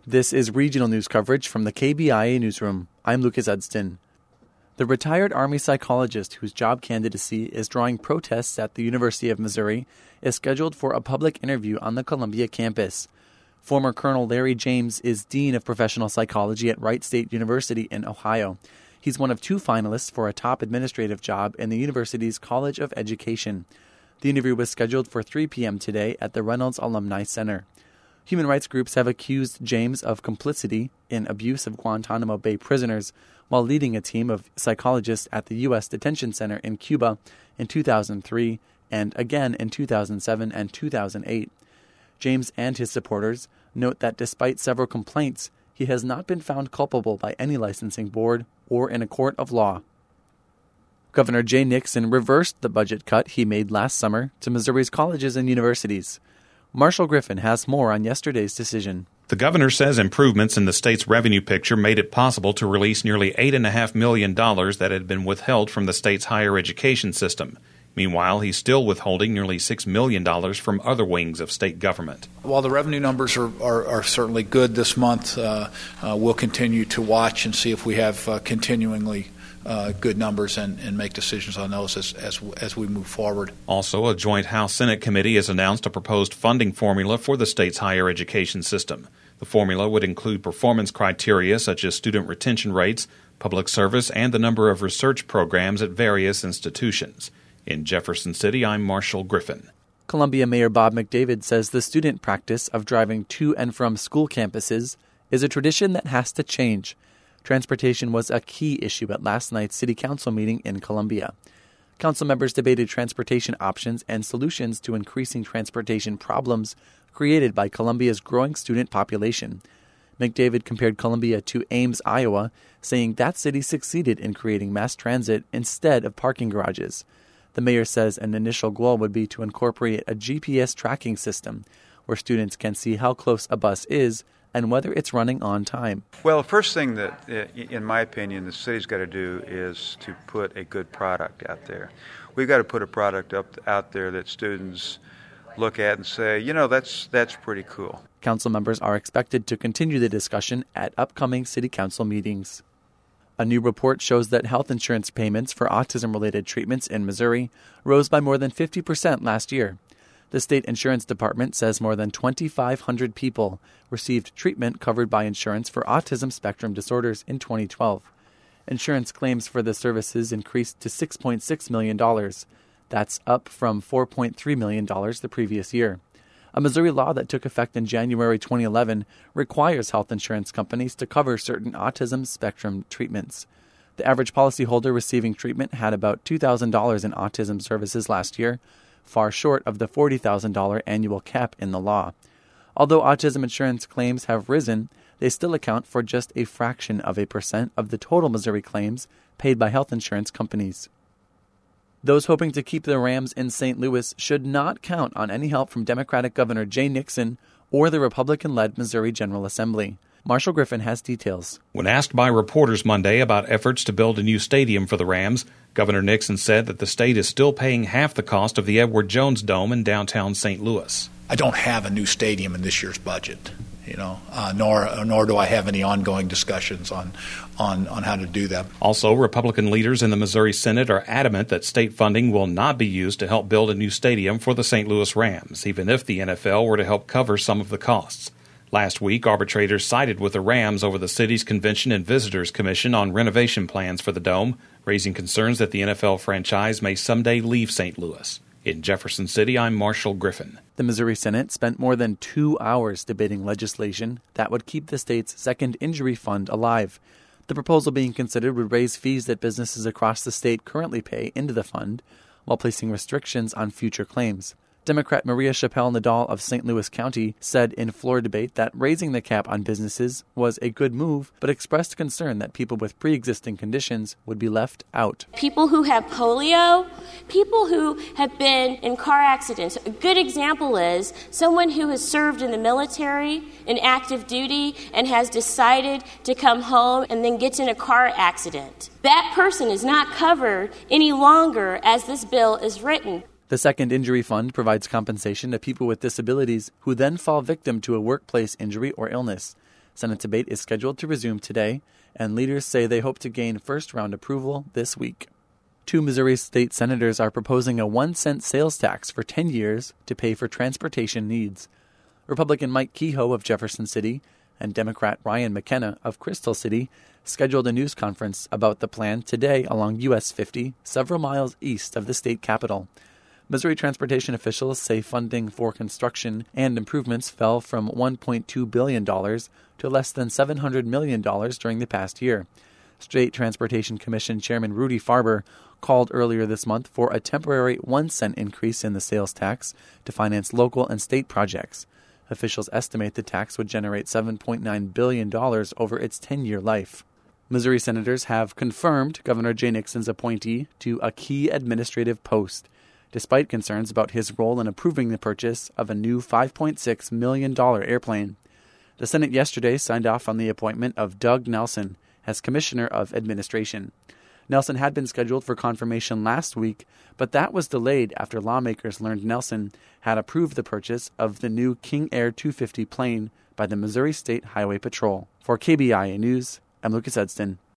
This is regional news coverage from the KBIA newsroom. I'm Lucas Edston. The retired Army psychologist whose job candidacy is drawing protests at the University of Missouri is scheduled for a public interview on the Columbia campus. Former Colonel Larry James is Dean of Professional Psychology at Wright State University in Ohio. He's one of two finalists for a top administrative job in the university's College of Education. The interview was scheduled for 3 p.m. today at the Reynolds Alumni Center. Human rights groups have accused James of complicity in abuse of Guantanamo Bay prisoners while leading a team of psychologists at the U.S. Detention Center in Cuba in 2003 and again in 2007 and 2008. James and his supporters note that despite several complaints, he has not been found culpable by any licensing board or in a court of law. Governor Jay Nixon reversed the budget cut he made last summer to Missouri's colleges and universities. Marshall Griffin has more on yesterday's decision. The governor says improvements in the state's revenue picture made it possible to release nearly $8.5 million that had been withheld from the state's higher education system. Meanwhile, he's still withholding nearly $6 million from other wings of state government. While the revenue numbers are certainly good this month, we'll continue to watch and see if we have continuingly good numbers and make decisions on those as we move forward. Also, a joint House-Senate committee has announced a proposed funding formula for the state's higher education system. The formula would include performance criteria such as student retention rates, public service, and the number of research programs at various institutions. In Jefferson City, I'm Marshall Griffin. Columbia Mayor Bob McDavid says the student practice of driving to and from school campuses is a tradition that has to change. Transportation was a key issue at last night's City Council meeting in Columbia. Council members debated transportation options and solutions to increasing transportation problems created by Columbia's growing student population. McDavid compared Columbia to Ames, Iowa, saying that city succeeded in creating mass transit instead of parking garages. The mayor says an initial goal would be to incorporate a GPS tracking system where students can see how close a bus is and whether it's running on time. Well, the first thing that, in my opinion, the city's got to do is to put a good product out there. We've got to put a product out there that students look at and say, that's pretty cool. Council members are expected to continue the discussion at upcoming City Council meetings. A new report shows that health insurance payments for autism-related treatments in Missouri rose by more than 50% last year. The state insurance department says more than 2,500 people received treatment covered by insurance for autism spectrum disorders in 2012. Insurance claims for the services increased to $6.6 million. That's up from $4.3 million the previous year. A Missouri law that took effect in January 2011 requires health insurance companies to cover certain autism spectrum treatments. The average policyholder receiving treatment had about $2,000 in autism services last year, far short of the $40,000 annual cap in the law. Although autism insurance claims have risen, they still account for just a fraction of a percent of the total Missouri claims paid by health insurance companies. Those hoping to keep the Rams in St. Louis should not count on any help from Democratic Governor Jay Nixon or the Republican-led Missouri General Assembly. Marshall Griffin has details. When asked by reporters Monday about efforts to build a new stadium for the Rams, Governor Nixon said that the state is still paying half the cost of the Edward Jones Dome in downtown St. Louis. I don't have a new stadium in this year's budget, nor do I have any ongoing discussions on how to do that. Also, Republican leaders in the Missouri Senate are adamant that state funding will not be used to help build a new stadium for the St. Louis Rams, even if the NFL were to help cover some of the costs. Last week, arbitrators sided with the Rams over the city's Convention and Visitors Commission on renovation plans for the Dome, raising concerns that the NFL franchise may someday leave St. Louis. In Jefferson City, I'm Marshall Griffin. The Missouri Senate spent more than 2 hours debating legislation that would keep the state's second injury fund alive. The proposal being considered would raise fees that businesses across the state currently pay into the fund, while placing restrictions on future claims. Democrat Maria Chappelle Nadal of St. Louis County said in floor debate that raising the cap on businesses was a good move, but expressed concern that people with pre-existing conditions would be left out. People who have polio, people who have been in car accidents. A good example is someone who has served in the military, in active duty, and has decided to come home and then gets in a car accident. That person is not covered any longer as this bill is written. The Second Injury Fund provides compensation to people with disabilities who then fall victim to a workplace injury or illness. Senate debate is scheduled to resume today, and leaders say they hope to gain first-round approval this week. 2 Missouri state senators are proposing a 1-cent sales tax for 10 years to pay for transportation needs. Republican Mike Kehoe of Jefferson City and Democrat Ryan McKenna of Crystal City scheduled a news conference about the plan today along US 50, several miles east of the state capitol. Missouri transportation officials say funding for construction and improvements fell from $1.2 billion to less than $700 million during the past year. State Transportation Commission Chairman Rudy Farber called earlier this month for a temporary 1-cent increase in the sales tax to finance local and state projects. Officials estimate the tax would generate $7.9 billion over its 10-year life. Missouri senators have confirmed Governor Jay Nixon's appointee to a key administrative post, despite concerns about his role in approving the purchase of a new $5.6 million airplane. The Senate yesterday signed off on the appointment of Doug Nelson as Commissioner of Administration. Nelson had been scheduled for confirmation last week, but that was delayed after lawmakers learned Nelson had approved the purchase of the new King Air 250 plane by the Missouri State Highway Patrol. For KBIA News, I'm Lucas Edston.